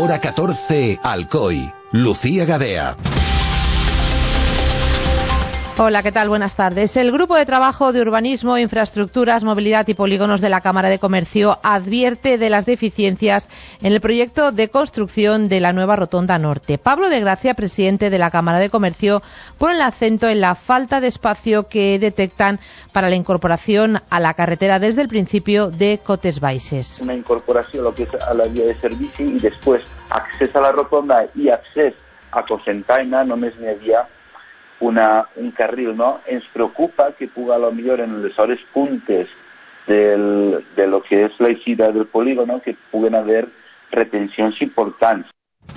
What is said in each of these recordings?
Hora 14, Alcoy. Lucía Gadea. Hola, ¿qué tal? Buenas tardes. El Grupo de Trabajo de Urbanismo, Infraestructuras, Movilidad y Polígonos de la Cámara de Comercio advierte de las deficiencias en el proyecto de construcción de la nueva Rotonda Norte. Pablo de Gracia, presidente de la Cámara de Comercio, pone el acento en la falta de espacio que detectan para la incorporación a la carretera desde el principio de Cotes Baixes. Una incorporació lo que és a la via de servici i després accés a la rotonda i accés a Cocentaina només n'hi havia un carril, no? Ens preocupa que puga a lo millor en les hores puntes de lo que és la eixida del polígono que puguen haver retencions importants.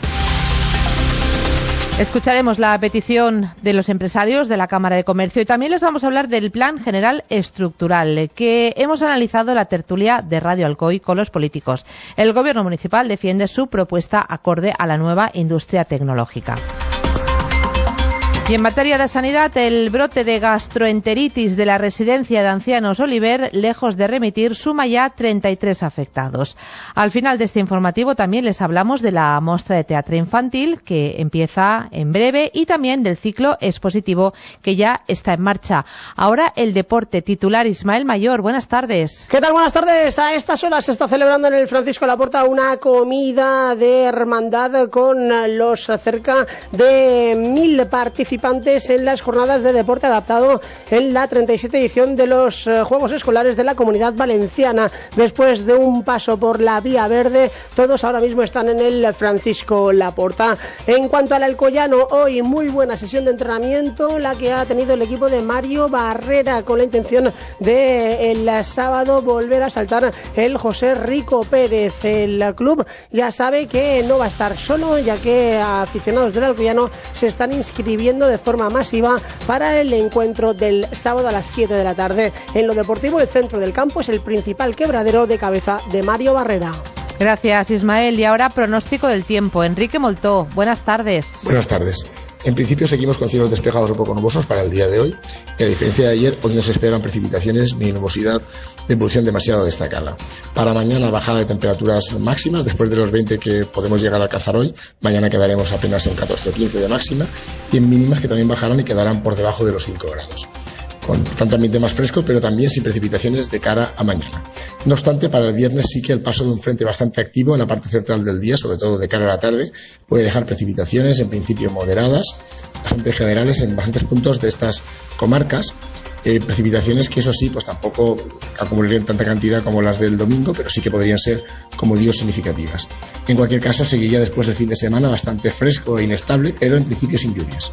Escucharemos la petición de los empresarios de la Cámara de Comercio y también les vamos a hablar del Plan General Estructural que hemos analizado en la tertulia de Radio Alcoy con los políticos. El Gobierno municipal defiende su propuesta acorde a la nueva industria tecnológica. Y en materia de sanidad, el brote de gastroenteritis de la residencia de ancianos Oliver, lejos de remitir, suma ya 33 afectados. Al final de este informativo también les hablamos de la muestra de teatro infantil que empieza en breve y también del ciclo expositivo que ya está en marcha. Ahora el deporte, titular Ismael Mayor. Buenas tardes. ¿Qué tal? Buenas tardes. A estas horas se está celebrando en el Francisco Laporta una comida de hermandad con los cerca de 1000 participantes en las jornadas de deporte adaptado en la 37 edición de los Juegos Escolares de la Comunidad Valenciana. Después de un paso por la Vía Verde, todos ahora mismo están en el Francisco Laporta. En cuanto al Alcoyano, hoy muy buena sesión de entrenamiento la que ha tenido el equipo de Mario Barrera con la intención de el sábado volver a saltar el José Rico Pérez. El club ya sabe que no va a estar solo, ya que aficionados del Alcoyano se están inscribiendo de forma masiva para el encuentro del sábado a las 7 de la tarde. En lo deportivo, el centro del campo es el principal quebradero de cabeza de Mario Barrera. Gracias, Ismael. Y ahora pronóstico del tiempo. Enrique Moltó, buenas tardes. Buenas tardes. En principio seguimos con cielos despejados un poco nubosos para el día de hoy. Y a diferencia de ayer, hoy no se esperan precipitaciones ni nubosidad de evolución demasiado destacada. Para mañana, bajada de temperaturas máximas, después de los 20 que podemos llegar a alcanzar hoy. Mañana quedaremos apenas en 14 o 15 de máxima. Y en mínimas que también bajarán y quedarán por debajo de los 5 grados. Con tanto ambiente más fresco, pero también sin precipitaciones de cara a mañana. No obstante, para el viernes sí que el paso de un frente bastante activo en la parte central del día, sobre todo de cara a la tarde, puede dejar precipitaciones, en principio moderadas, bastante generales en bastantes puntos de estas comarcas. Precipitaciones que, eso sí, pues tampoco acumularían tanta cantidad como las del domingo, pero sí que podrían ser, como digo, significativas. En cualquier caso, seguiría después del fin de semana bastante fresco e inestable, pero en principio sin lluvias.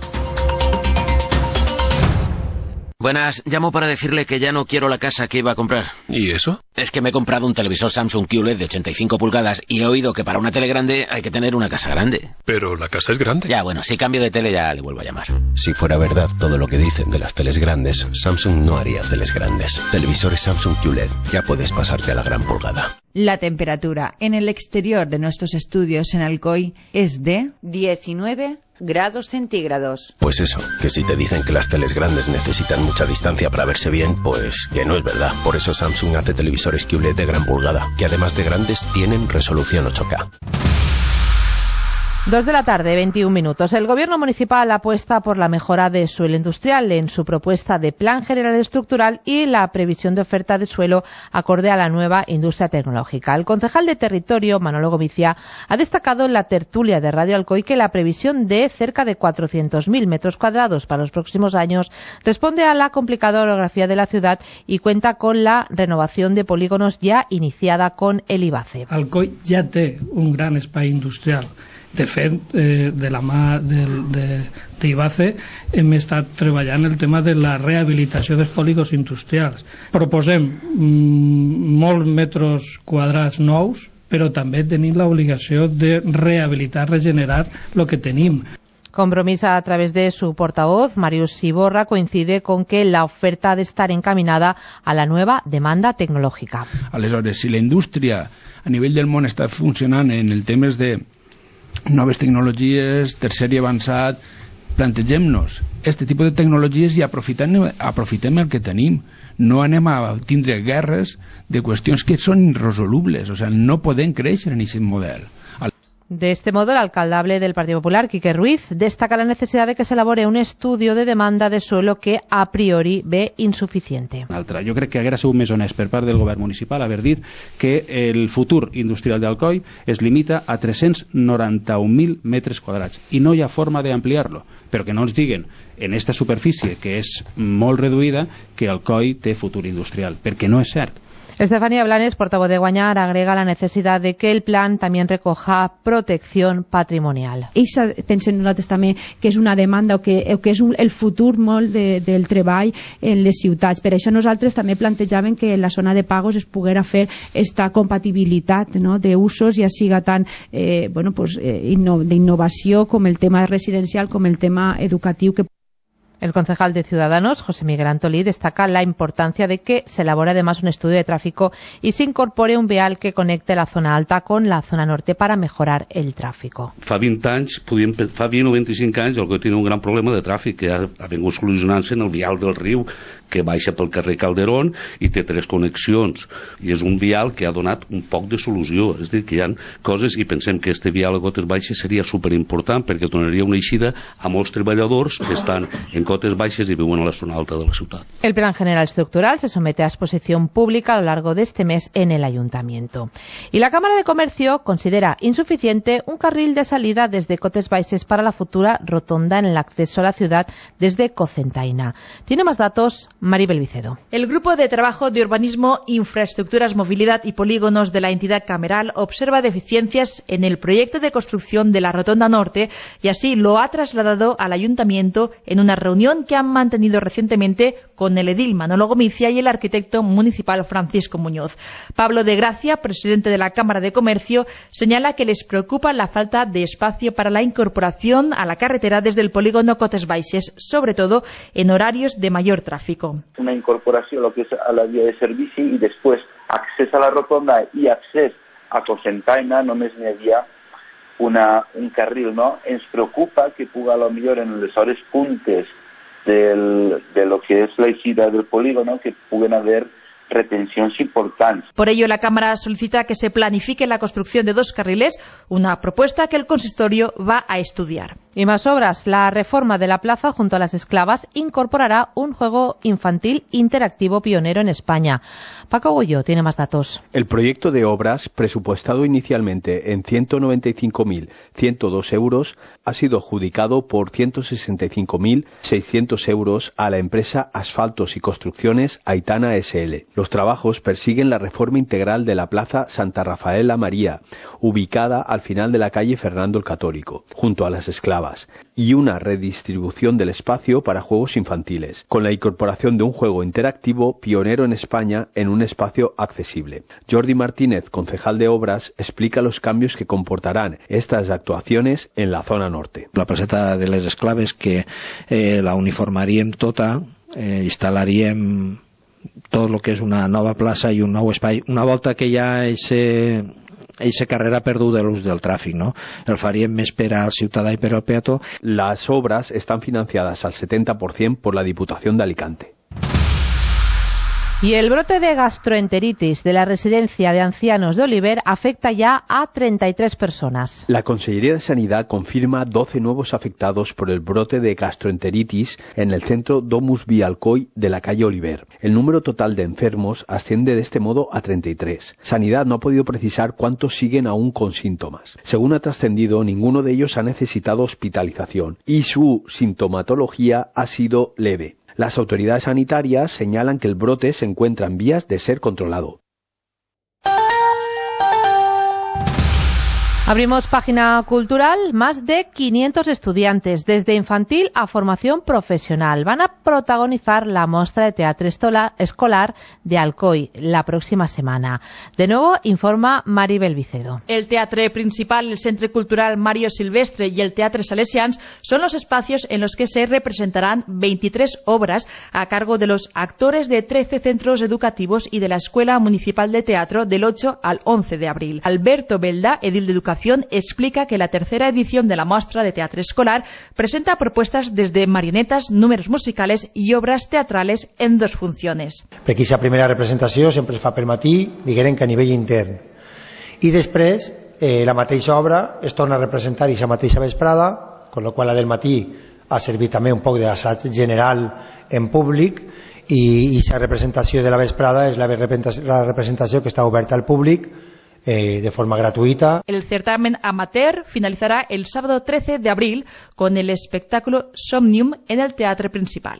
Buenas, llamo para decirle que ya no quiero la casa que iba a comprar. ¿Y eso? Es que me he comprado un televisor Samsung QLED de 85 pulgadas y he oído que para una tele grande hay que tener una casa grande. Pero la casa es grande. Ya, bueno, si cambio de tele ya le vuelvo a llamar. Si fuera verdad todo lo que dicen de las teles grandes, Samsung no haría teles grandes. Televisores Samsung QLED, ya puedes pasarte a la gran pulgada. La temperatura en el exterior de nuestros estudios en Alcoy es de 19 grados centígrados. Pues eso, que si te dicen que las teles grandes necesitan mucha distancia para verse bien, pues que no es verdad. Por eso Samsung hace televisores QLED de gran pulgada, que además de grandes tienen resolución 8K. 2 de la tarde, 21 minutos. El Gobierno municipal apuesta por la mejora de suelo industrial en su propuesta de Plan General Estructural y la previsión de oferta de suelo acorde a la nueva industria tecnológica. El concejal de Territorio, Manolo Govicia, ha destacado en la tertulia de Radio Alcoy que la previsión de cerca de 400.000 metros cuadrados para los próximos años responde a la complicada orografía de la ciudad y cuenta con la renovación de polígonos ya iniciada con el IBACE. Alcoy ja té un gran espai industrial. De fet, de la mà d'IBACE hem estat treballant el tema de la rehabilitació dels polígons industrials. Proposem molts metres quadrats nous, però també tenim l'obligació de rehabilitar, regenerar el que tenim. Compromís a través de su portavoz, Marius Siborra, coincide con que la oferta ha de estar encaminada a la nueva demanda tecnológica. Aleshores, si la indústria a nivell del món està funcionant en el temes de noves tecnologies, terciari avançat, plantegem-nos este tipus de tecnologies i aprofitem el que tenim. No anem a tindre guerres de qüestions que són irresolubles, o sigui, no podem créixer en aquest model. De este modo, el alcaldable del Partido Popular, Quique Ruiz, destaca la necesidad de que se elabore un estudio de demanda de suelo que a priori ve insuficiente. Jo crec que hauria sigut més honest per part del govern municipal haver dit que el futur industrial d'Alcoi es limita a 391.000 metres quadrats i no hi ha forma d'ampliar-lo, però que no ens diguen en esta superfície, que és molt reduïda, que Alcoi té futur industrial, perquè no és cert. Estefanía Blanes, portavoz de Guanyar, agrega la necesidad de que el plan también recoja protección patrimonial. Eixa pensem nosaltres també que és una demanda o que és el futur molt del treball en les ciutats. Per això nosaltres també plantejàvem que en la zona de pagos es poguera fer esta compatibilitat, no, d'usos, ja siga tant d'innovació com el tema residencial com el tema educatiu que El concejal de Ciudadanos, José Miguel Antolí, destaca la importancia de que se elabore además un estudio de tráfico y se incorpore un vial que conecte la zona alta con la zona norte para mejorar el tráfico. Fa 20 o 25 anys el que tiene un gran problema de tràfic que ha vingut solucionant-se en el vial del riu que baixa pel carrer Calderón i té 3 connexions i és un vial que ha donat un poc de solució, és a dir, que hi ha coses i pensem que este vial a cotes baixes seria superimportant perquè donaria una eixida a molts treballadors que estan en cotes baixes y viven en la zona alta de la ciudad. El Plan General Estructural se somete a exposición pública a lo largo de este mes en el Ayuntamiento. Y la Cámara de Comercio considera insuficiente un carril de salida desde Cotes Baixes para la futura rotonda en el acceso a la ciudad desde Cocentaina. Tiene más datos Maribel Vicedo. El Grupo de Trabajo de Urbanismo, Infraestructuras, Movilidad y Polígonos de la entidad cameral observa deficiencias en el proyecto de construcción de la Rotonda Norte y así lo ha trasladado al Ayuntamiento en una reunión que han mantenido recientemente con el edil Manolo Gomicia y el arquitecto municipal Francisco Muñoz. Pablo de Gracia, presidente de la Cámara de Comercio, señala que les preocupa la falta de espacio para la incorporación a la carretera desde el polígono Cotes Baixes, sobre todo en horarios de mayor tráfico. Una incorporació lo que és a la via de servici i després accés a la rotonda i accés a Cocentaina només n'hi havia un carril, no? Ens preocupa que puga a lo millor en les hores puntes de lo que és l'eixida del polígono que puguen haver retencions importantes. Por ello, la Cámara solicita que se planifique la construcción de 2 carriles, una propuesta que el consistorio va a estudiar. Y más obras. La reforma de la plaza junto a las esclavas incorporará un juego infantil interactivo pionero en España. Paco Gullo tiene más datos. El proyecto de obras, presupuestado inicialmente en 195.102 euros, ha sido adjudicado por 165.600 euros a la empresa Asfaltos y Construcciones Aitana SL. Los trabajos persiguen la reforma integral de la plaza Santa Rafaela María, ubicada al final de la calle Fernando el Católico, junto a las esclavas, y una redistribución del espacio para juegos infantiles, con la incorporación de un juego interactivo pionero en España en un espacio accesible. Jordi Martínez, concejal de Obras, explica los cambios que comportarán estas actuaciones en la zona norte. La placeta de les esclaves que la uniformaríem tota, instal·laríem tot el que és una nova plaça i un nou espai, una volta que ja eixa carrera perduda l'ús del tràfic, ¿no? El faríem més per al ciutadà i per al peató. Las obras están financiadas al 70% por la Diputación de Alicante. Y el brote de gastroenteritis de la residencia de ancianos de Oliver afecta ya a 33 personas. La Consellería de Sanidad confirma 12 nuevos afectados por el brote de gastroenteritis en el centro Domus Via Alcoi de la calle Oliver. El número total de enfermos asciende de este modo a 33. Sanidad no ha podido precisar cuántos siguen aún con síntomas. Según ha trascendido, ninguno de ellos ha necesitado hospitalización y su sintomatología ha sido leve. Las autoridades sanitarias señalan que el brote se encuentra en vías de ser controlado. Abrimos página cultural. Más de 500 estudiantes, desde infantil a formación profesional, van a protagonizar la mostra de teatre escolar de Alcoi la próxima semana. De nuevo, informa Maribel Vicedo. El teatre principal, el Centre Cultural Mario Silvestre y el Teatre Salesians son los espacios en los que se representarán 23 obras a cargo de los actores de 13 centros educativos y de la Escuela Municipal de Teatro del 8 al 11 de abril. Alberto Belda, edil de Educación, explica que la tercera edición de la muestra de teatro escolar presenta propuestas desde marionetas, números musicales y obras teatrales en 2 funciones. Perquè aquesta primera representació sempre es fa per matí, diguem que a nivell intern. I després la mateixa obra es torna a representar aquesta mateixa vesprada, con la qual la del matí ha servit també un poc d'assaig general en públic, i aquesta representació de la vesprada és la representació que està oberta al públic de forma gratuita. El certamen amateur finalizará el sábado 13 de abril con el espectáculo Somnium en el Teatre Principal.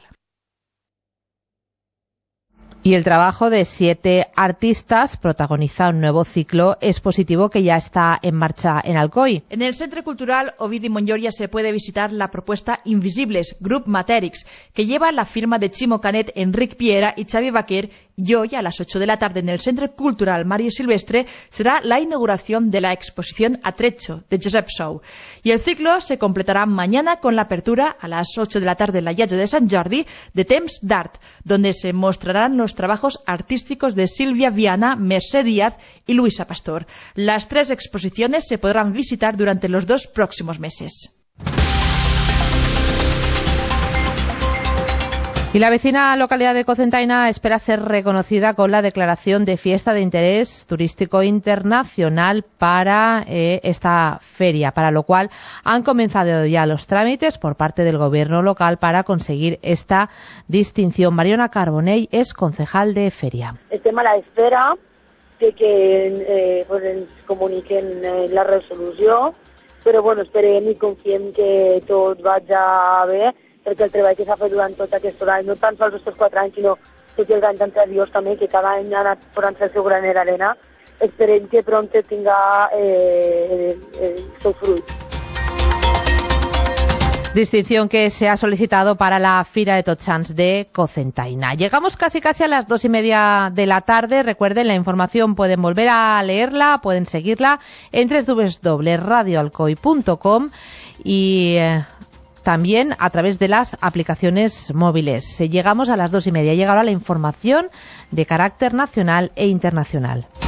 Y el trabajo de 7 artistas protagoniza un nuevo ciclo expositivo que ya está en marcha en Alcoi. En el Centre Cultural Ovidi Montllor se puede visitar la propuesta Invisibles, Group Matèrix, que lleva la firma de Chimo Canet, Enric Piera y Xavi Baquer, y hoy a las 8 de la tarde en el Centre Cultural Mario Silvestre será la inauguración de la exposición Atrecho de Josep Sou. Y el ciclo se completará mañana con la apertura a las 8 de la tarde en la Llotja de Sant Jordi de Temps d'Art, donde se mostrarán los trabajos artísticos de Silvia Viana, Mercè Díaz y Luisa Pastor. Las 3 exposiciones se podrán visitar durante los 2 próximos meses. Y la vecina localidad de Cocentaina espera ser reconocida con la declaración de fiesta de interés turístico internacional para esta feria, para lo cual han comenzado ya los trámites por parte del gobierno local para conseguir esta distinción. Mariona Carbonell es concejal de feria. Estem a la espera de que ens comuniquen la resolució, però bueno, esperem i confiem que tot vagi bé, perquè el treball que s'ha fet durant tot aquest any, no tan sols els 4 anys, sinó tots els anys anteriors també, que cada any ha anat posant el seu graner d'arena, esperem que pront tinga el seu fruit. Distinción que se ha solicitado para la Fira de Tots Sants de Cocentaina. Llegamos casi a las 2:30 de la tarde. Recuerden, la información pueden volver a leerla, pueden seguirla en www.radioalcoi.com y también a través de las aplicaciones móviles. Llegamos a las 2:30. Llega ahora la información de carácter nacional e internacional.